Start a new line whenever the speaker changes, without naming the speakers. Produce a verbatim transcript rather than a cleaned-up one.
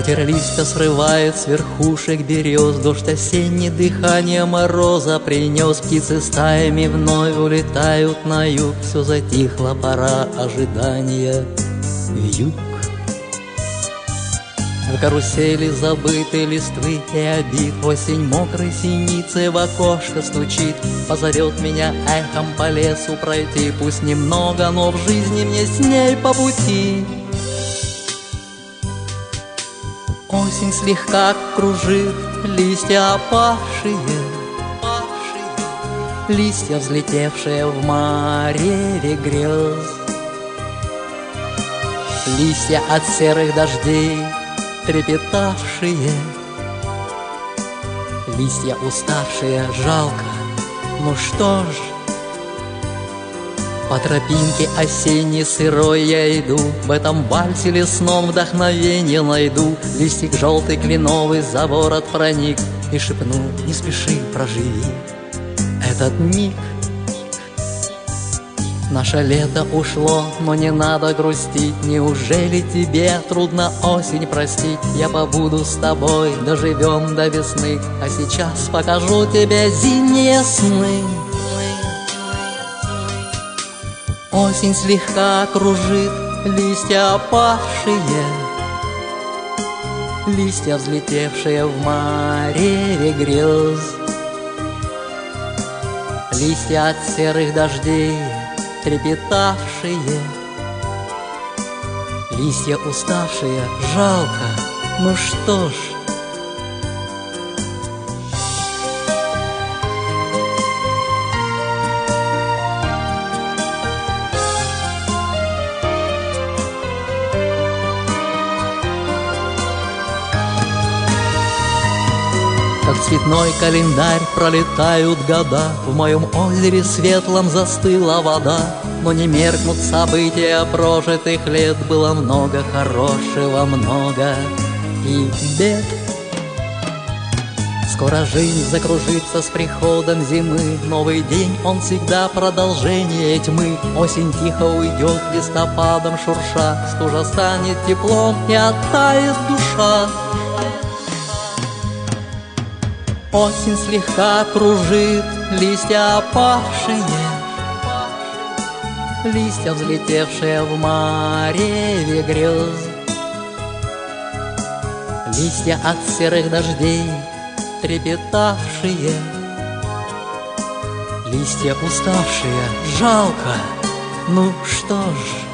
Ветер листья срывает с верхушек берез, дождь осенний дыхание мороза принес. Птицы стаями вновь улетают на юг, все затихло, пора ожидания в юг. В карусели забытой листвы и обид осень мокрой синицей в окошко стучит. Позовет меня эхом по лесу пройти, пусть немного, но в жизни мне с ней по пути. Осень слегка кружит листья опавшие, листья, взлетевшие в мареве грез, листья от серых дождей трепетавшие, листья уставшие, жалко, ну что ж. По тропинке осенней сырой я иду, в этом вальсе лесном вдохновенье найду. Листик желтый кленовый за ворот проник и шепну: не спеши, проживи этот миг. Наше лето ушло, но не надо грустить. Неужели тебе трудно осень простить? Я побуду с тобой, доживем до весны, а сейчас покажу тебе зимние сны. Осень слегка кружит листья опавшие, листья, взлетевшие в мареве грез, листья от серых дождей трепетавшие, листья уставшие, жалко, ну что ж. Как цветной календарь пролетают года, в моем озере светлом застыла вода. Но не меркнут события прожитых лет, было много хорошего, много и бед. Скоро жизнь закружится с приходом зимы, новый день, он всегда продолжение тьмы. Осень тихо уйдет листопадом шурша, стужа станет теплом и оттает душа. Осень слегка кружит листья опавшие, листья, взлетевшие в мареве грез, листья от серых дождей трепетавшие, листья уставшие, жалко, ну что ж.